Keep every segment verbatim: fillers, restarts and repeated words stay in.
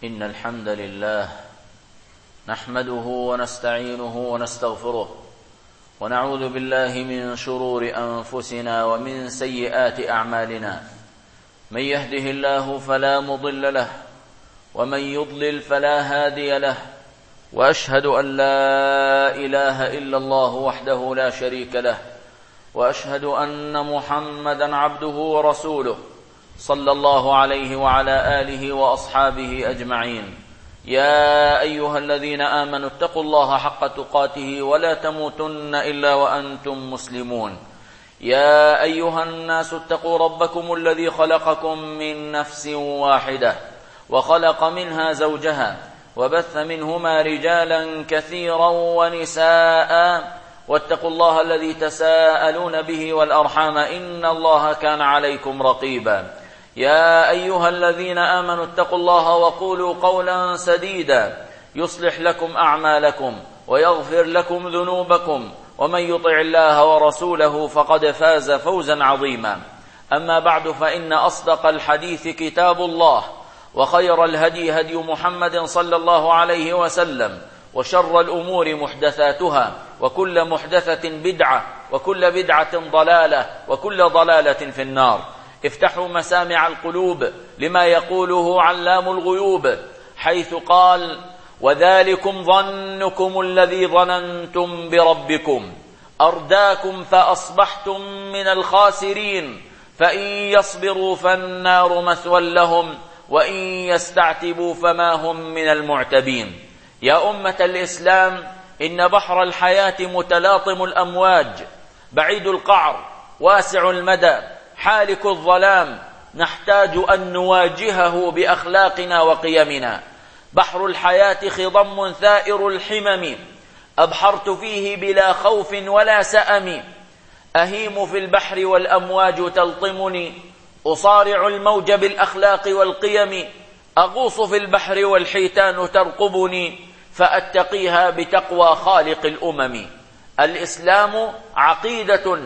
إن الحمد لله نحمده ونستعينه ونستغفره ونعوذ بالله من شرور أنفسنا ومن سيئات أعمالنا. من يهده الله فلا مضل له ومن يضلل فلا هادي له، وأشهد أن لا إله إلا الله وحده لا شريك له، وأشهد أن محمدا عبده ورسوله صلى الله عليه وعلى آله وأصحابه أجمعين. يا أيها الذين آمنوا اتقوا الله حق تقاته ولا تموتن إلا وأنتم مسلمون. يا أيها الناس اتقوا ربكم الذي خلقكم من نفس واحدة وخلق منها زوجها وبث منهما رجالا كثيرا ونساء، واتقوا الله الذي تساءلون به والأرحام إن الله كان عليكم رقيبا. يا أيها الذين آمنوا اتقوا الله وقولوا قولا سديدا يصلح لكم أعمالكم ويغفر لكم ذنوبكم، ومن يطع الله ورسوله فقد فاز فوزا عظيما. أما بعد، فإن أصدق الحديث كتاب الله، وخير الهدي هدي محمد صلى الله عليه وسلم، وشر الأمور محدثاتها، وكل محدثة بدعة، وكل بدعة ضلالة، وكل ضلالة في النار. افتحوا مسامع القلوب لما يقوله علام الغيوب، حيث قال: وذلكم ظنكم الذي ظننتم بربكم أرداكم فأصبحتم من الخاسرين، فإن يصبروا فالنار مثوى لهم وإن يستعتبوا فما هم من المعتبين. يا أمة الإسلام، إن بحر الحياة متلاطم الأمواج، بعيد القعر، واسع المدى، حالك الظلام، نحتاج أن نواجهه بأخلاقنا وقيمنا. بحر الحياة خضم ثائر الحمم، أبحرت فيه بلا خوف ولا سأم، أهيم في البحر والأمواج تلطمني، أصارع الموج بالأخلاق والقيم، أغوص في البحر والحيتان ترقبني، فأتقيها بتقوى خالق الأمم. الإسلام عقيدة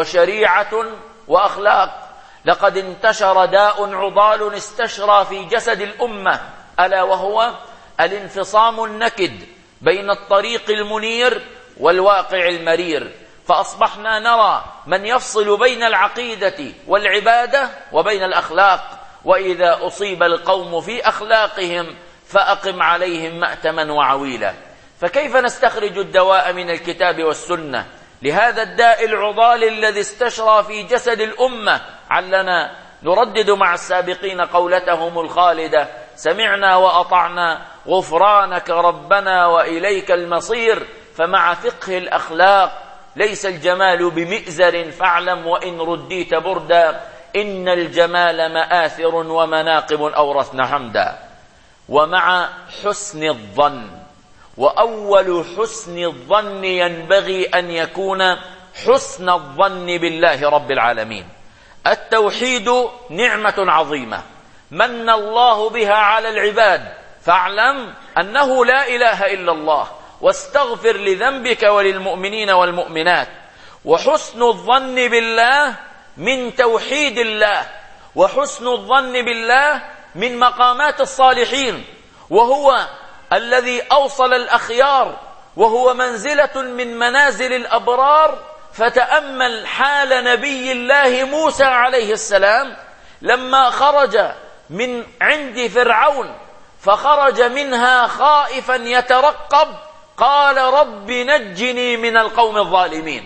وشريعة وأخلاق. لقد انتشر داء عضال استشرى في جسد الأمة، ألا وهو الانفصام النكد بين الطريق المنير والواقع المرير، فأصبحنا نرى من يفصل بين العقيدة والعبادة وبين الأخلاق، وإذا أصيب القوم في أخلاقهم فأقم عليهم مأتما وعويلا. فكيف نستخرج الدواء من الكتاب والسنة لهذا الداء العضال الذي استشرى في جسد الأمة؟ علنا نردد مع السابقين قولتهم الخالدة: سمعنا وأطعنا غفرانك ربنا وإليك المصير. فمع فقه الأخلاق ليس الجمال بمئزر، فاعلم وإن رديت بردا إن الجمال مآثر ومناقب أورثنا حمدا. ومع حسن الظن، وأول حسن الظن ينبغي أن يكون حسن الظن بالله رب العالمين. التوحيد نعمة عظيمة من الله بها على العباد، فاعلم أنه لا إله إلا الله، واستغفر لذنبك وللمؤمنين والمؤمنات. وحسن الظن بالله من توحيد الله، وحسن الظن بالله من مقامات الصالحين، وهو الذي أوصل الأخيار، وهو منزلة من منازل الأبرار. فتأمل حال نبي الله موسى عليه السلام لما خرج من عند فرعون، فخرج منها خائفا يترقب، قال: رب نجني من القوم الظالمين.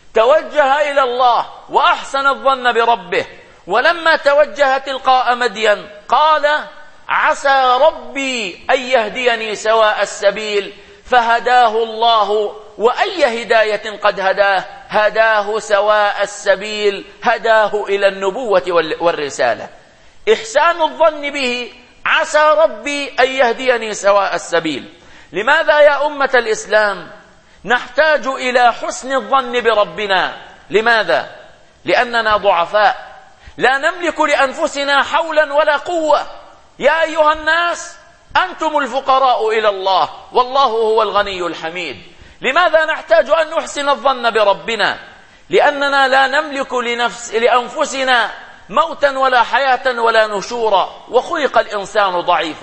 توجه إلى الله وأحسن الظن بربه، ولما توجه تلقاء مدين قال: عسى ربي أن يهديني سواء السبيل، فهداه الله. وأي هداية قد هداه؟ هداه سواء السبيل، هداه إلى النبوة والرسالة. إحسان الظن به: عسى ربي أن يهديني سواء السبيل. لماذا يا أمة الإسلام نحتاج إلى حسن الظن بربنا؟ لماذا؟ لأننا ضعفاء، لا نملك لأنفسنا حولا ولا قوة. يا أيها الناس، أنتم الفقراء إلى الله، والله هو الغني الحميد. لماذا نحتاج أن نحسن الظن بربنا؟ لأننا لا نملك لنفس لأنفسنا موتا ولا حياة ولا نشورا، وخلق الإنسان ضعيفا.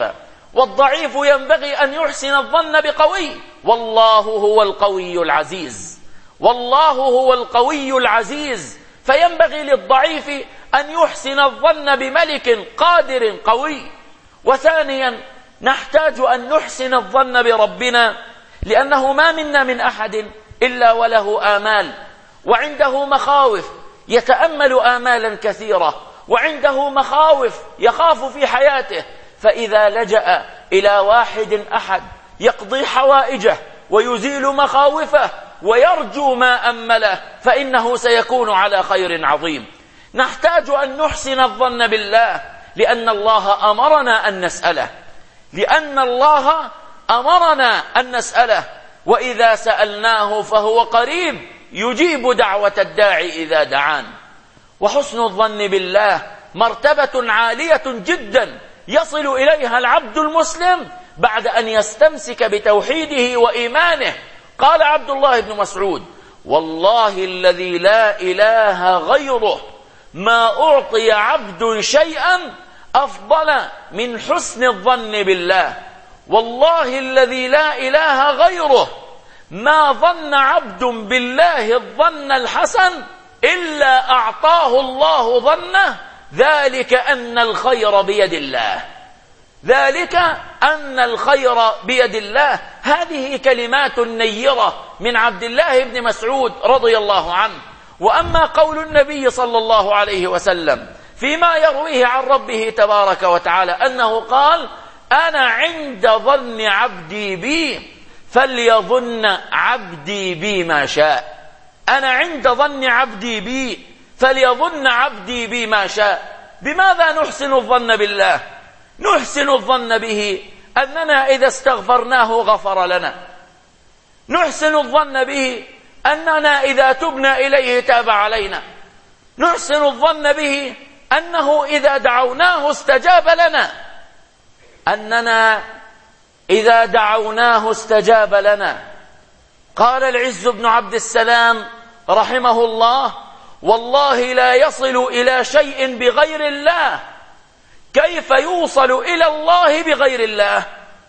والضعيف ينبغي أن يحسن الظن بقوي. والله هو القوي العزيز، والله هو القوي العزيز، فينبغي للضعيف أن يحسن الظن بملك قادر قوي. وثانيا نحتاج أن نحسن الظن بربنا، لأنه ما منا من أحد إلا وله آمال، وعنده مخاوف، يتأمل آمالا كثيرة، وعنده مخاوف يخاف في حياته، فإذا لجأ إلى واحد أحد يقضي حوائجه ويزيل مخاوفه ويرجو ما أمله فإنه سيكون على خير عظيم. نحتاج أن نحسن الظن بالله، لأن الله أمرنا أن نسأله، لأن الله أمرنا أن نسأله، وإذا سألناه فهو قريب يجيب دعوة الداعي إذا دعان. وحسن الظن بالله مرتبة عالية جدا يصل إليها العبد المسلم بعد أن يستمسك بتوحيده وإيمانه. قال عبد الله بن مسعود: والله الذي لا إله غيره ما أعطي عبد شيئا أفضل من حسن الظن بالله. والله الذي لا إله غيره ما ظن عبد بالله الظن الحسن إلا أعطاه الله ظنه، ذلك أن الخير بيد الله، ذلك أن الخير بيد الله. هذه كلمات نيرة من عبد الله بن مسعود رضي الله عنه. وأما قول النبي صلى الله عليه وسلم فيما يرويه عن ربه تبارك وتعالى أنه قال: أنا عند ظن عبدي بي فليظن عبدي بي ما شاء. أنا عند ظن عبدي بي فليظن عبدي بي ما شاء. بماذا نحسن الظن بالله؟ نحسن الظن به أننا إذا استغفرناه غفر لنا، نحسن الظن به أننا إذا تبنا إليه تاب علينا، نحسن الظن به أنه إذا دعوناه استجاب لنا، أننا إذا دعوناه استجاب لنا. قال العز بن عبد السلام رحمه الله: والله لا يصل إلى شيء بغير الله، كيف يوصل إلى الله بغير الله؟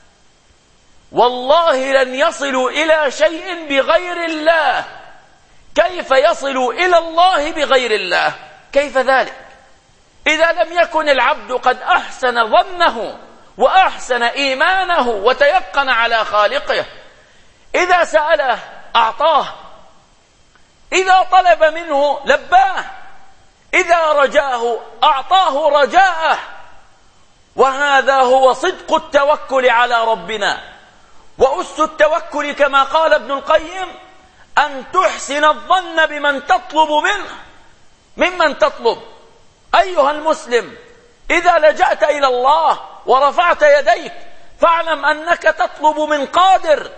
والله لن يصلوا إلى شيء بغير الله، كيف يصلوا إلى الله بغير الله؟ كيف ذلك؟ إذا لم يكن العبد قد أحسن ظنه وأحسن إيمانه وتيقن على خالقه، إذا سأله أعطاه، إذا طلب منه لباه، إذا رجاه أعطاه رجاءه. وهذا هو صدق التوكل على ربنا. وأس التوكل كما قال ابن القيم أن تحسن الظن بمن تطلب منه، ممن تطلب. أيها المسلم، إذا لجأت إلى الله ورفعت يديك فاعلم أنك تطلب من قادر،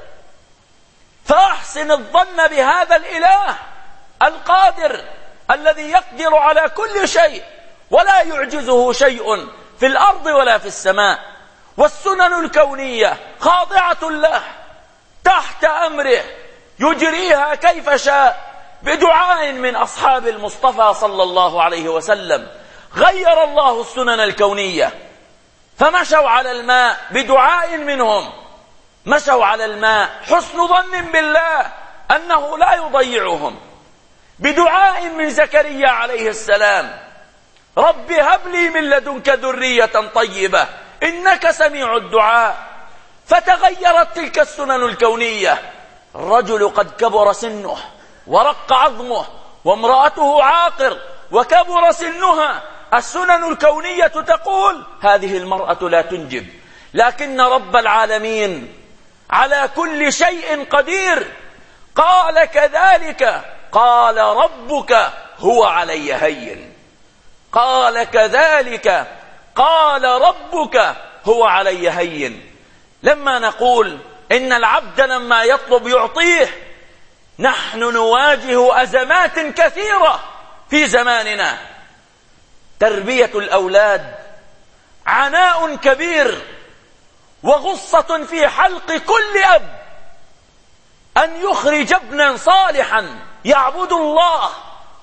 فأحسن الظن بهذا الإله القادر الذي يقدر على كل شيء ولا يعجزه شيء في الأرض ولا في السماء، والسنن الكونية خاضعة له تحت أمره يجريها كيف شاء. بدعاء من أصحاب المصطفى صلى الله عليه وسلم غير الله السنن الكونية، فمشوا على الماء بدعاء منهم، مشوا على الماء حسن ظن بالله أنه لا يضيعهم. بدعاء من زكريا عليه السلام: رب هب لي من لدنك ذرية طيبة إنك سميع الدعاء. فتغيرت تلك السنن الكونية. الرجل قد كبر سنه ورق عظمه وامرأته عاقر وكبر سنها، السنن الكونية تقول هذه المرأة لا تنجب، لكن رب العالمين على كل شيء قدير قال كذلك قال ربك هو علي هين، قال كذلك قال ربك هو علي هين. لما نقول إن العبد لما يطلب يعطيه، نحن نواجه أزمات كثيرة في زماننا. تربية الأولاد عناء كبير وغصة في حلق كل أب، أن يخرج ابنا صالحا يعبد الله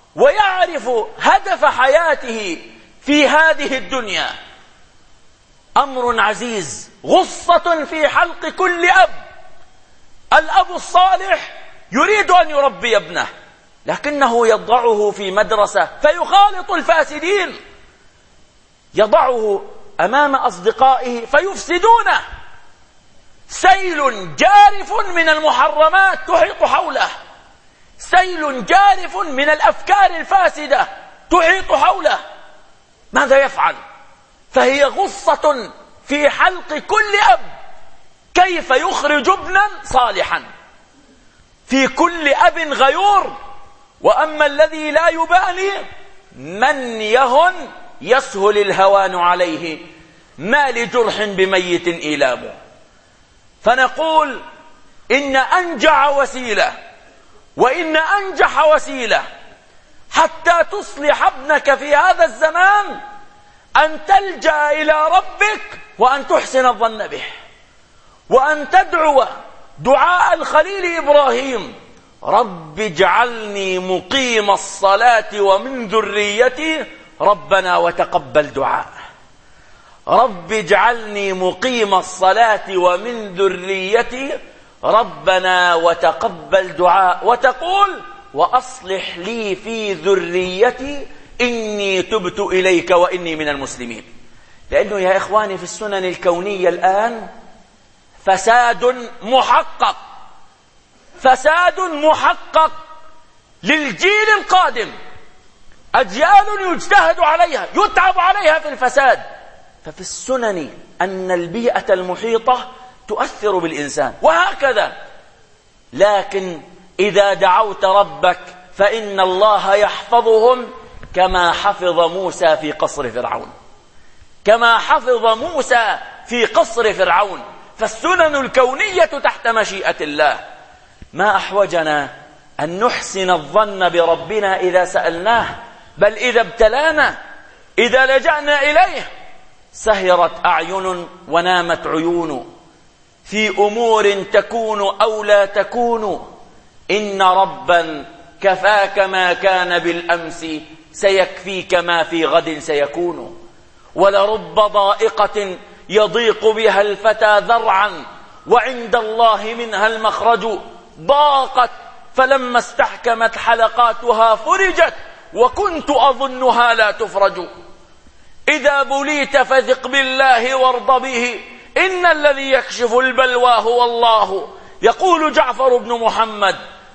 ويعرف هدف حياته في هذه الدنيا. أمر عزيز، غصة في حلق كل أب. الأب الصالح يريد أن يربي ابنه، لكنه يضعه في مدرسة فيخالط الفاسدين، يضعه أمام أصدقائه فيفسدونه. سيل جارف من المحرمات تحيط حوله، سيل جارف من الأفكار الفاسدة تحيط حوله، ماذا يفعل؟ فهي غصة في حلق كل أب كيف يخرج ابنا صالحا. في كل أب غيور، وأما الذي لا يبالي من يهن يسهل الهوان عليه، ما لجرح بميت إيلامه. فنقول إن أنجع وسيلة وإن أنجح وسيلة حتى تصلح ابنك في هذا الزمان أن تلجأ إلى ربك وأن تحسن الظن به، وأن تدعو دعاء الخليل إبراهيم: رب اجعلني مقيم الصلاة ومن ذريتي ربنا وتقبل دعاء. رب اجعلني مقيم الصلاة ومن ذريتي ربنا وتقبل دعاء، وتقول: وأصلح لي في ذريتي إني تبت إليك وإني من المسلمين. لأنه يا إخواني في السنن الكونية الآن فساد محقق، فساد محقق للجيل القادم، أجيال يجتهد عليها يتعب عليها في الفساد. ففي السنن أن البيئة المحيطة تؤثر بالإنسان، وهكذا. لكن إذا دعوت ربك فإن الله يحفظهم كما حفظ موسى في قصر فرعون، كما حفظ موسى في قصر فرعون. فالسنن الكونية تحت مشيئة الله. ما أحوجنا أن نحسن الظن بربنا إذا سألناه، بل إذا ابتلانا، إذا لجأنا إليه سهرت أعين ونامت عيون، في أمور تكون أو لا تكون، إن ربا كفاك ما كان بالأمس سيكفيك ما في غد سيكون. ولرب ضائقة يضيق بها الفتى ذرعا وعند الله منها المخرج، ضاقت فلما استحكمت حلقاتها فرجت وكنت أظنها لا تفرج. إذا بليت فثق بالله وارض به، إن الذي يكشف البلوى هو الله. يقول جعفر بن محمد: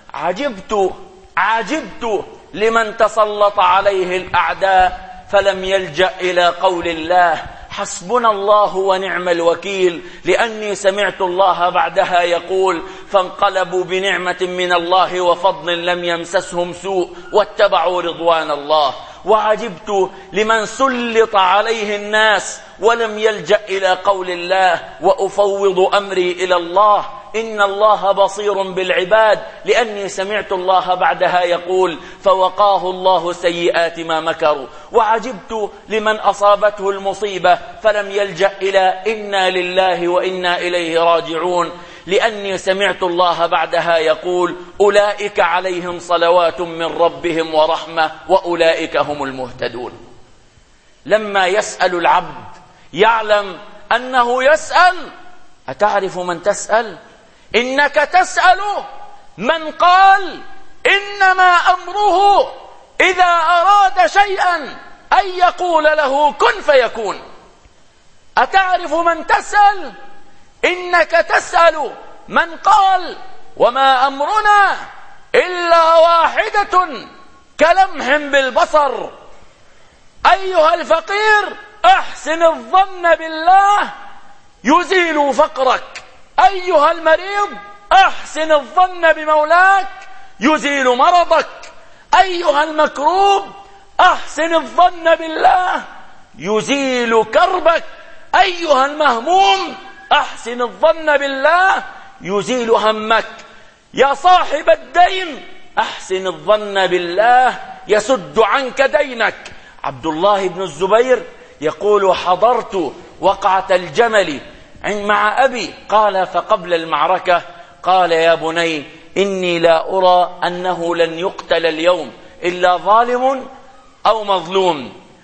عجبت عجبت لمن تسلط عليه الأعداء فلم يلجأ إلى قول الله حسبنا الله ونعم الوكيل، لأني سمعت الله بعدها يقول: فانقلبوا بنعمة من الله وفضل لم يمسسهم سوء واتبعوا رضوان الله. وعجبت لمن سلط عليه الناس ولم يلجأ إلى قول الله وأفوض أمري إلى الله، إن الله بصير بالعباد، لأني سمعت الله بعدها يقول: فوقاه الله سيئات ما مكروا. وعجبت لمن أصابته المصيبة فلم يلجأ إلى إنا لله وإنا إليه راجعون، لأني سمعت الله بعدها يقول: أولئك عليهم صلوات من ربهم ورحمة وأولئك هم المهتدون. لما يسأل العبد يعلم أنه يسأل. أتعرف من تسأل؟ إنك تسأل من قال: إنما أمره إذا أراد شيئا أن يقول له كن فيكون. أتعرف من تسأل؟ إنك تسأل من قال: وما أمرنا إلا واحدة كلمح بالبصر. أيها الفقير أحسن الظن بالله يزيل فقرك، أيها المريض أحسن الظن بمولاك يزيل مرضك، أيها المكروب أحسن الظن بالله يزيل كربك، أيها المهموم أحسن الظن بالله يزيل همك، يا صاحب الدين أحسن الظن بالله يسد عنك دينك. عبد الله بن الزبير يقول: حضرت وقعة الجمل مع أبي، قال: فقبل المعركة قال: يا بني إني لا أرى أنه لن يقتل اليوم إلا ظالم أو مظلوم،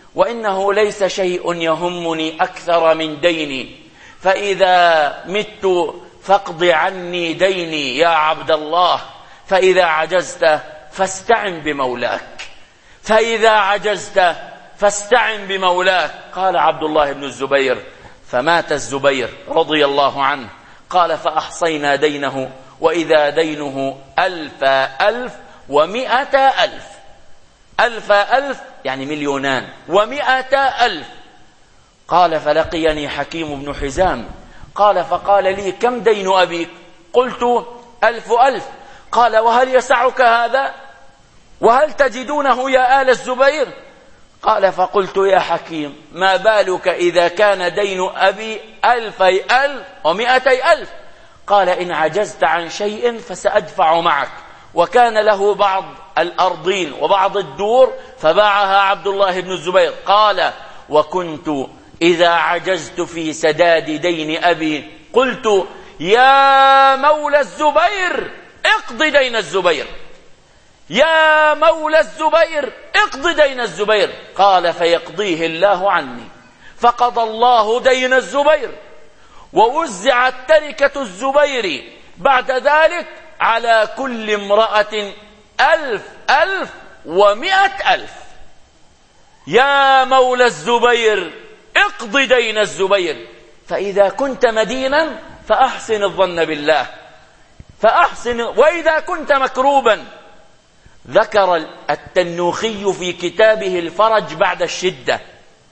وإنه ليس شيء يهمني أكثر من ديني، فإذا مت فاقض عني ديني يا عبد الله، فإذا عجزت فاستعن بمولاك، فإذا عجزت فاستعن بمولاك. قال عبد الله بن الزبير: فمات الزبير رضي الله عنه. قال: فأحصينا دينه وإذا دينه ألف ألف ومئة ألف. ألف ألف يعني مليونان، ومئة ألف. قال: فلقيني حكيم بن حزام قال فقال لي: كم دين أبيك؟ قلت: ألف ألف. قال: وهل يسعك هذا؟ وهل تجدونه يا آل الزبير؟ قال: فقلت: يا حكيم، ما بالك إذا كان دين أبي ألفي ألف ومئتي ألف؟ قال: إن عجزت عن شيء فسأدفع معك. وكان له بعض الأرضين وبعض الدور فباعها عبد الله بن الزبير. قال: وكنت إذا عجزت في سداد دين أبي قلت: يا مولى الزبير اقض دين الزبير، يا مولى الزبير اقض دين الزبير. قال: فيقضيه الله عني. فقضى الله دين الزبير، ووزعت تركة الزبير بعد ذلك على كل امرأة ألف ألف ومئة ألف. يا مولى الزبير اقض دين الزبير، فإذا كنت مدينا فأحسن الظن بالله، فأحسن، وإذا كنت مكروبا. ذكر التنوخي في كتابه الفرج بعد الشدة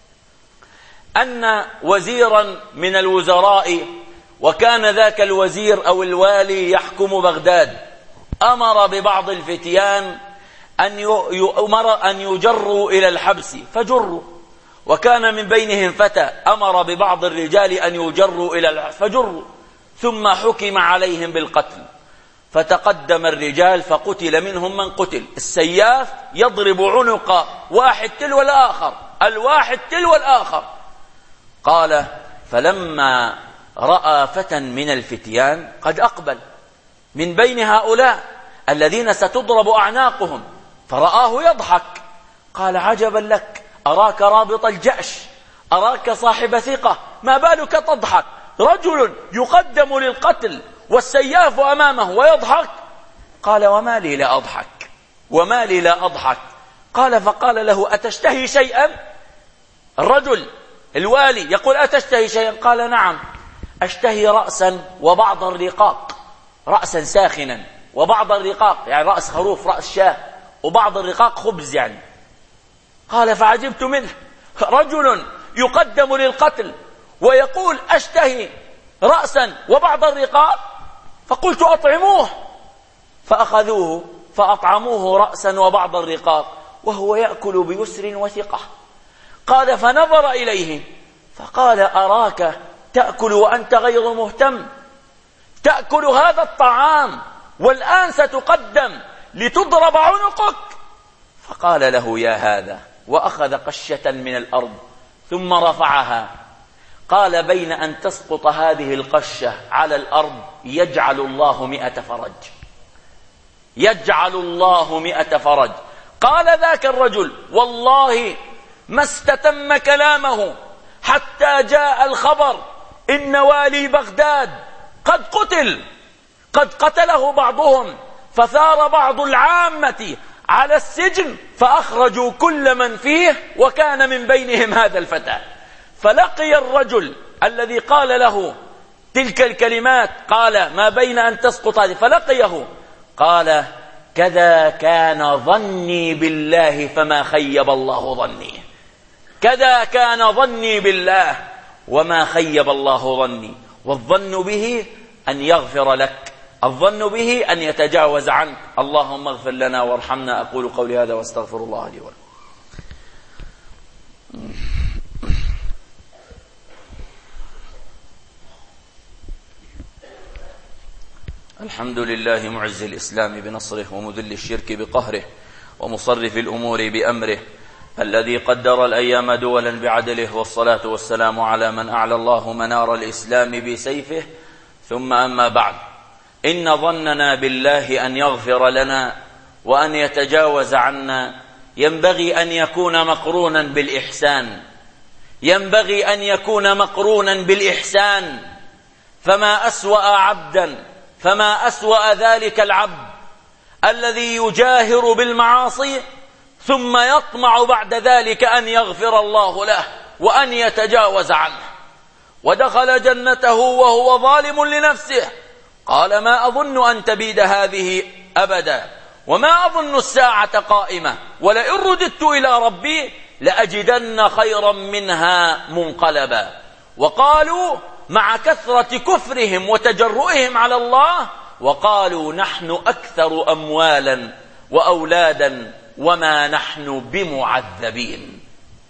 أن وزيرا من الوزراء، وكان ذاك الوزير أو الوالي يحكم بغداد، أمر ببعض الفتيان أن يؤمر أن يجروا إلى الحبس، فجروا. وكان من بينهم فتى أمر ببعض الرجال أن يجروا إلى الحبس، فجروا. ثم حكم عليهم بالقتل، فتقدم الرجال فقتل منهم من قتل. السياف يضرب عنق واحد تلو الآخر، الواحد تلو الآخر. قال: فلما رأى فتى من الفتيان قد أقبل من بين هؤلاء الذين ستضرب أعناقهم، فرآه يضحك، قال: عجبا لك، أراك رابط الجأش، أراك صاحب ثقة، ما بالك تضحك؟ رجل يقدم للقتل والسياف أمامه ويضحك. قال: وما لي لا أضحك، وما لي لا أضحك. قال: فقال له: أتشتهي شيئا؟ الرجل الوالي يقول: أتشتهي شيئا؟ قال: نعم، أشتهي رأسا وبعض الرقاق، رأسا ساخنا وبعض الرقاق يعني رأس خروف، رأس شاه، وبعض الرقاق خبز يعني. قال: فعجبت منه، رجل يقدم للقتل ويقول: أشتهي رأسا وبعض الرقاق. فقلت: أطعموه. فأخذوه فأطعموه رأسا وبعض الرقاق وهو يأكل بيسر وثقة. قال: فنظر إليه فقال: أراك تأكل وأنت غير مهتم، تأكل هذا الطعام والآن ستقدم لتضرب عنقك. فقال له: يا هذا، وأخذ قشة من الأرض ثم رفعها. قال: بين أن تسقط هذه القشة على الأرض يجعل الله مئة فرج، يجعل الله مئة فرج. قال ذاك الرجل: والله ما استتم كلامه حتى جاء الخبر إن والي بغداد قد قتل، قد قتله بعضهم، فثار بعض العامة على السجن فأخرجوا كل من فيه، وكان من بينهم هذا الفتى. فلقي الرجل الذي قال له تلك الكلمات، قال: ما بين أن تسقط هذه، فلقيه قال: كذا كان ظني بالله فما خيب الله ظني، كذا كان ظني بالله وما خيب الله ظني. والظن به أن يغفر لك، الظن به أن يتجاوز عنك. اللهم اغفر لنا وارحمنا. أقول قولي هذا واستغفر الله لي ولكم. الحمد لله معز الإسلام بنصره ومذل الشرك بقهره ومصرف الأمور بأمره، الذي قدر الأيام دولا بعدله، والصلاة والسلام على من أعلى الله منار الإسلام بسيفه. ثم أما بعد، إن ظننا بالله أن يغفر لنا وأن يتجاوز عنا ينبغي أن يكون مقرونا بالإحسان، ينبغي أن يكون مقرونا بالإحسان. فما أسوأ عبدا فما أسوأ ذلك العبد الذي يجاهر بالمعاصي ثم يطمع بعد ذلك أن يغفر الله له وأن يتجاوز عنه، ودخل جنته وهو ظالم لنفسه، قال ما أظن أن تبيد هذه أبدا، وما أظن الساعة قائمة، ولئن رددت إلى ربي لأجدن خيرا منها منقلبا. وقالوا مع كثرة كفرهم وتجرؤهم على الله، وقالوا نحن أكثر أموالا وأولادا وما نحن بمعذبين.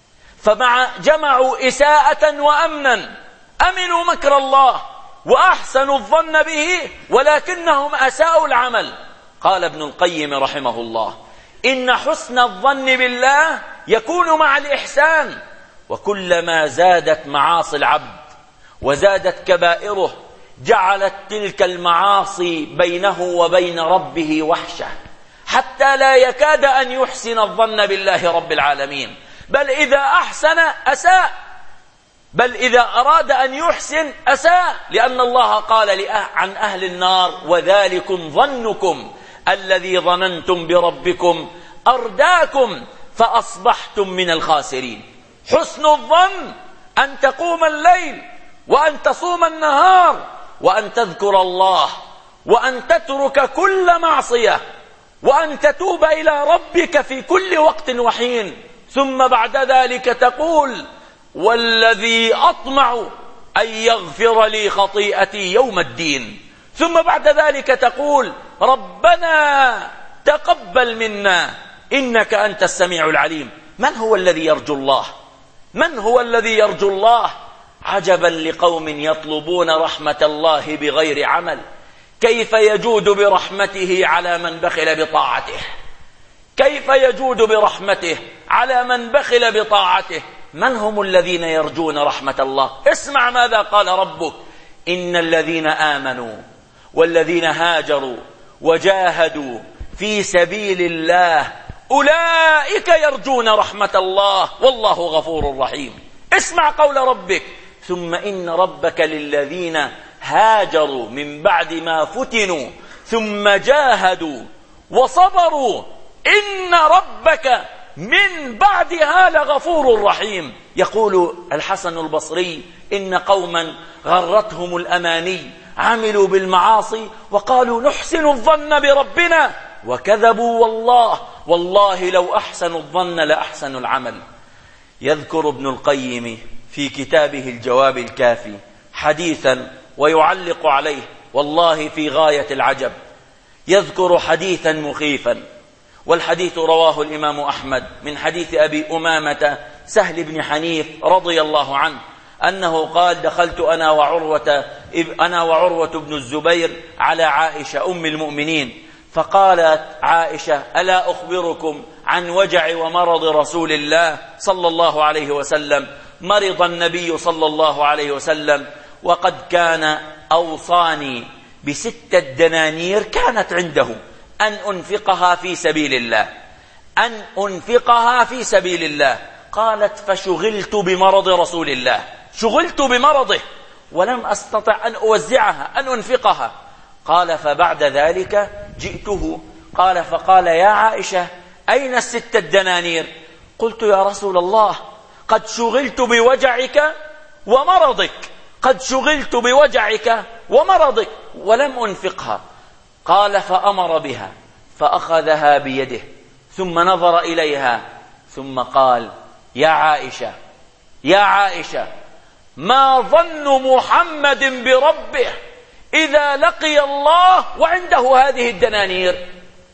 فمع جمعوا إساءة وأمنا، أمنوا مكر الله وأحسنوا الظن به، ولكنهم أساءوا العمل. قال ابن القيم رحمه الله إن حسن الظن بالله يكون مع الإحسان، وكلما زادت معاصي العبد وزادت كبائره جعلت تلك المعاصي بينه وبين ربه وحشة، حتى لا يكاد أن يحسن الظن بالله رب العالمين، بل إذا أحسن أساء، بل إذا أراد أن يحسن أساء، لأن الله قال عن أهل النار وذلكم ظنكم الذي ظننتم بربكم أرداكم فأصبحتم من الخاسرين. حسن الظن أن تقوم الليل وأن تصوم النهار وأن تذكر الله وأن تترك كل معصية وأن تتوب إلى ربك في كل وقت وحين، ثم بعد ذلك تقول والذي أطمع أن يغفر لي خطيئتي يوم الدين، ثم بعد ذلك تقول ربنا تقبل منا إنك أنت السميع العليم. من هو الذي يرجو الله؟ من هو الذي يرجو الله؟ عجبا لقوم يطلبون رحمة الله بغير عمل، كيف يجود برحمته على من بخل بطاعته؟ كيف يجود برحمته على من بخل بطاعته؟ من هم الذين يرجون رحمة الله؟ اسمع ماذا قال ربك: إن الذين آمنوا والذين هاجروا وجاهدوا في سبيل الله أولئك يرجون رحمة الله والله غفور رحيم. اسمع قول ربك: ثم إن ربك للذين هاجروا من بعد ما فتنوا ثم جاهدوا وصبروا إن ربك من بعدها لغفور رحيم. يقول الحسن البصري: إن قوما غرتهم الأماني عملوا بالمعاصي وقالوا نحسن الظن بربنا وكذبوا والله والله لو أحسنوا الظن لأحسنوا العمل. يذكر ابن القيم في كتابه الجواب الكافي حديثا ويعلق عليه والله في غاية العجب. يذكر حديثا مخيفا، والحديث رواه الإمام أحمد من حديث أبي أمامة سهل بن حنيف رضي الله عنه أنه قال: دخلت أنا وعروة أنا وعروة بن الزبير على عائشة أم المؤمنين، فقالت عائشة: ألا أخبركم عن وجع ومرض رسول الله صلى الله عليه وسلم؟ مرض النبي صلى الله عليه وسلم وقد كان أوصاني بستة دنانير كانت عنده أن أنفقها في سبيل الله أن أنفقها في سبيل الله. قالت: فشغلت بمرض رسول الله، شغلت بمرضه ولم أستطع أن أوزعها أن أنفقها. قال: فبعد ذلك جئته. قال: فقال: يا عائشة أين الستة دنانير؟ قلت: يا رسول الله قد شغلت بوجعك ومرضك قد شغلت بوجعك ومرضك ولم أنفقها. قال: فأمر بها فأخذها بيده ثم نظر إليها ثم قال: يا عائشة يا عائشة ما ظن محمد بربه إذا لقي الله وعنده هذه الدنانير؟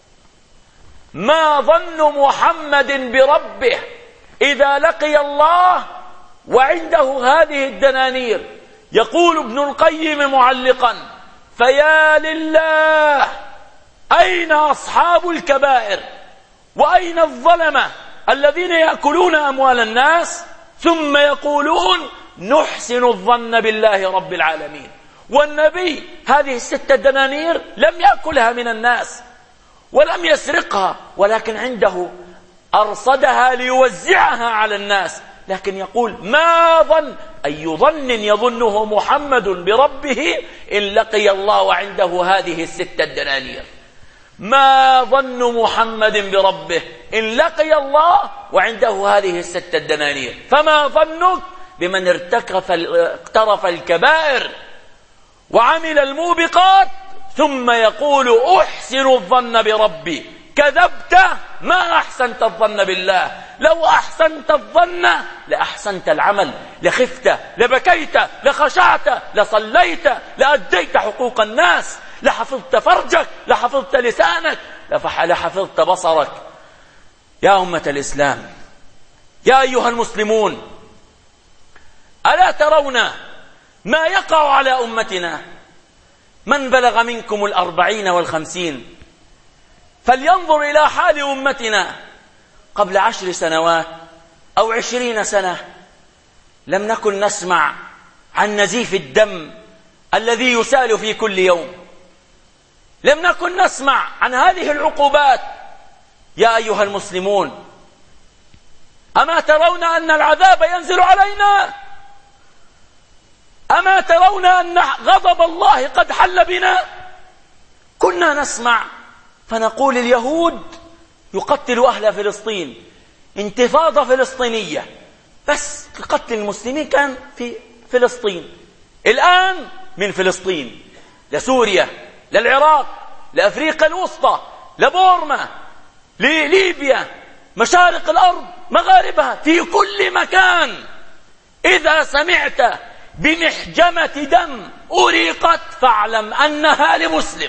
ما ظن محمد بربه إذا لقي الله وعنده هذه الدنانير؟ يقول ابن القيم معلقا: فيا لله أين أصحاب الكبائر وأين الظلمة الذين يأكلون أموال الناس ثم يقولون نحسن الظن بالله رب العالمين؟ والنبي هذه الستة دنانير لم يأكلها من الناس ولم يسرقها، ولكن عنده أرصدها ليوزعها على الناس، لكن يقول ما ظن أي ظن يظنه محمد بربه إن لقي الله وعنده هذه الستة الدنانير. ما ظن محمد بربه إن لقي الله وعنده هذه الستة الدنانير، فما ظنك بمن ارتكف اقترف الكبائر وعمل الموبقات ثم يقول أحسن الظن بربي؟ كذبت، ما أحسنت الظن بالله. لو أحسنت الظن لأحسنت العمل، لخفت، لبكيت، لخشعت، لصليت، لأديت حقوق الناس، لحفظت فرجك، لحفظت لسانك، لحفظت بصرك. يا أمة الإسلام، يا أيها المسلمون، ألا ترون ما يقع على أمتنا؟ من بلغ منكم الأربعين والخمسين فلينظر إلى حال أمتنا قبل عشر سنوات أو عشرين سنة. لم نكن نسمع عن نزيف الدم الذي يسال في كل يوم، لم نكن نسمع عن هذه العقوبات. يا أيها المسلمون، أما ترون أن العذاب ينزل علينا؟ أما ترون أن غضب الله قد حل بنا؟ كنا نسمع فنقول اليهود يقتل أهل فلسطين، انتفاضة فلسطينية، بس قتل المسلمين كان في فلسطين. الآن من فلسطين لسوريا، للعراق، لأفريقيا الوسطى، لبورما، لليبيا، مشارق الأرض، مغاربها، في كل مكان. إذا سمعت بمحجمة دم أريقت فاعلم أنها لمسلم،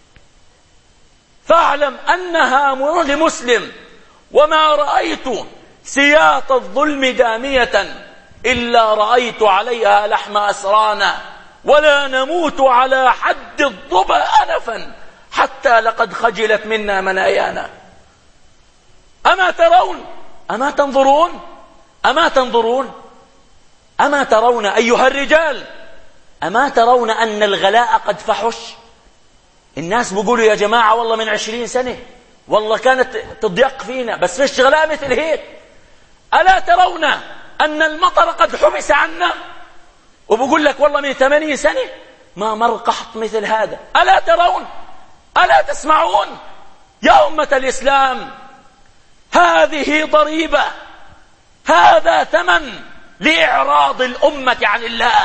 فاعلم أنها لمسلم. وما رأيت سياط الظلم دامية إلا رأيت عليها لحم أسرانا، ولا نموت على حد الضبا أنفا حتى لقد خجلت منا منايانا. أما ترون؟ أما تنظرون؟ أما تنظرون؟ أما ترون أيها الرجال؟ أما ترون أن الغلاء قد فحش؟ الناس بيقولوا يا جماعة والله من عشرين سنة والله كانت تضيق فينا، بس فيش غلاء مثل هيك. ألا ترون أن المطر قد حبس عنا؟ وبقول لك والله من ثمانين سنة ما مر قحط مثل هذا. ألا ترون؟ ألا تسمعون؟ يا أمة الإسلام، هذه ضريبة، هذا ثمن لإعراض الأمة عن الله،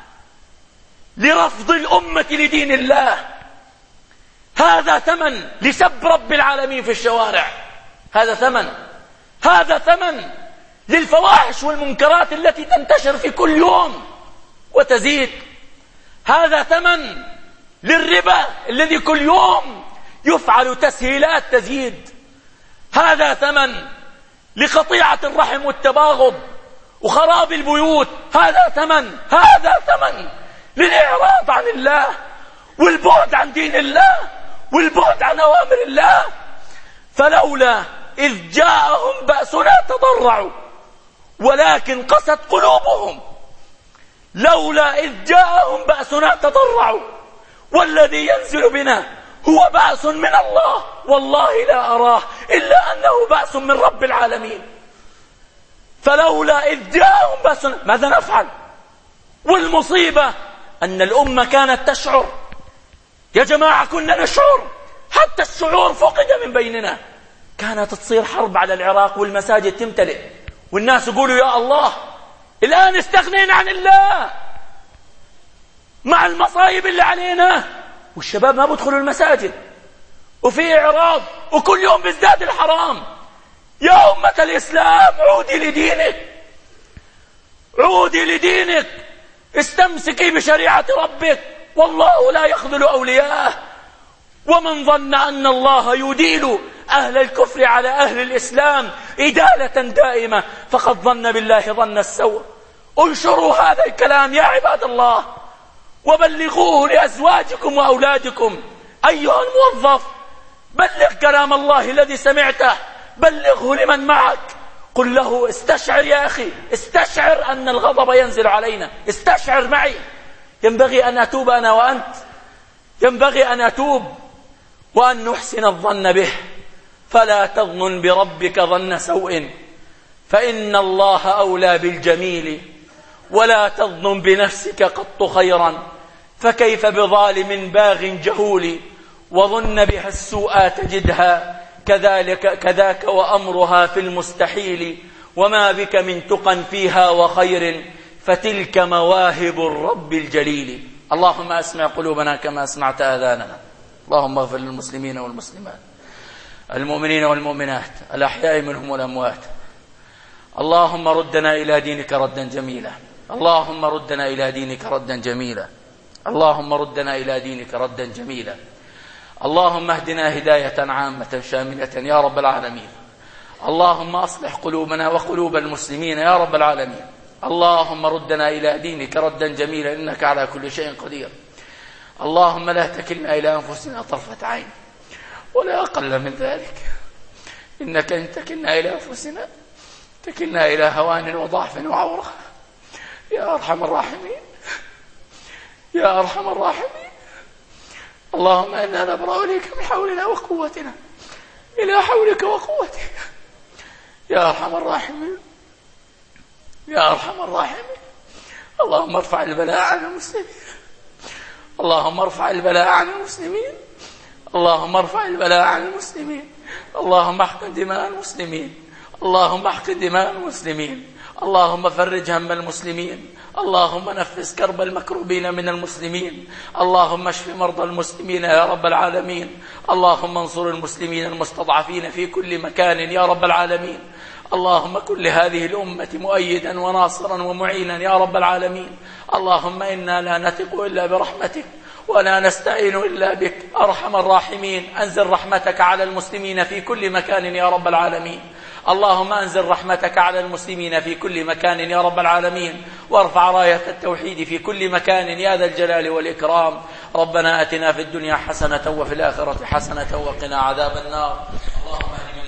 لرفض الأمة لدين الله. هذا ثمن لسب رب العالمين في الشوارع، هذا ثمن، هذا ثمن للفواحش والمنكرات التي تنتشر في كل يوم وتزيد، هذا ثمن للربا الذي كل يوم يفعل تسهيلات تزيد، هذا ثمن لقطيعة الرحم والتباغض وخراب البيوت، هذا ثمن، هذا ثمن للإعراض عن الله والبعد عن دين الله والبعد عن أوامر الله. فلولا إذ جاءهم بأسنا تضرعوا ولكن قست قلوبهم، لولا إذ جاءهم بأسنا تضرعوا والذي ينزل بنا هو بأس من الله، والله لا أراه إلا أنه بأس من رب العالمين. فلولا إذ جاءهم بأسنا ماذا نفعل؟ والمصيبة أن الأمة كانت تشعر، يا جماعة كنا نشعر، حتى الشعور فقد من بيننا. كانت تصير حرب على العراق والمساجد تمتلئ والناس يقولوا يا الله، الآن استغنينا عن الله مع المصايب اللي علينا، والشباب ما بدخلوا المساجد وفي إعراض وكل يوم بيزداد الحرام. يا أمة الإسلام، عودي لدينك، عودي لدينك، استمسكي بشريعة ربك، والله لا يخذل أولياءه. ومن ظن أن الله يديل أهل الكفر على أهل الإسلام إدالة دائمة فقد ظن بالله ظن السوء. انشروا هذا الكلام يا عباد الله وبلغوه لأزواجكم وأولادكم. أيها الموظف، بلغ كلام الله الذي سمعته، بلغه لمن معك، قل له استشعر يا أخي، استشعر أن الغضب ينزل علينا، استشعر معي، ينبغي أن أتوب أنا وأنت، ينبغي أن أتوب وأن نحسن الظن به. فلا تظن بربك ظن سوء فإن الله أولى بالجميل، ولا تظن بنفسك قط خيرا فكيف بظالم باغ جهول، وظن بها السوء تجدها كذلك كذاك وأمرها في المستحيل، وما بك من تقى فيها وخير فتلك مواهب الرب الجليل. اللهم أسمع قلوبنا كما أسمعت آذاننا. اللهم اغفر للمسلمين والمسلمات، المؤمنين والمؤمنات، الأحياء منهم والأموات. اللهم ردنا إلى دينك ردا جميلا، اللهم ردنا إلى دينك ردا جميلا، اللهم ردنا إلى دينك ردا جميلا. اللهم اهدنا هداية عامة شاملة يا رب العالمين. اللهم أصلح قلوبنا وقلوب المسلمين يا رب العالمين. اللهم ردنا إلى دينك ردا جميلا إنك على كل شيء قدير. اللهم لا تكلنا إلى أنفسنا طرفة عين ولا أقل من ذلك، إنك إن تكلنا إلى أنفسنا تكلنا إلى هوان وضعف وعورة يا أرحم الراحمين، يا أرحم الراحمين. اللهم إنا نبرأ إليك من حولنا وقوتنا إلى حولك وقوتك يا أرحم الراحمين، يا أرحم الراحمين. اللهم ارفع البلاء عن المسلمين، اللهم ارفع البلاء عن المسلمين، اللهم ارفع البلاء عن المسلمين. اللهم احقن دماء المسلمين، اللهم احقن دماء المسلمين. اللهم فرج هم المسلمين، اللهم نفس كرب المكروبين من المسلمين. اللهم اشف مرضى المسلمين يا رب العالمين. اللهم انصر المسلمين المستضعفين في كل مكان يا رب العالمين. اللهم كن لهذه الأمة مؤيدا وناصرا ومعينا يا رب العالمين. اللهم إنا لا نثق إلا برحمتك ولا نستعين إلا بك أرحم الراحمين. أنزل رحمتك على المسلمين في كل مكان يا رب العالمين. اللهم أنزل رحمتك على المسلمين في كل مكان يا رب العالمين، وارفع راية التوحيد في كل مكان يا ذا الجلال والإكرام. ربنا آتنا في الدنيا حسنة وفي الآخرة حسنة وقنا عذاب النار. اللهم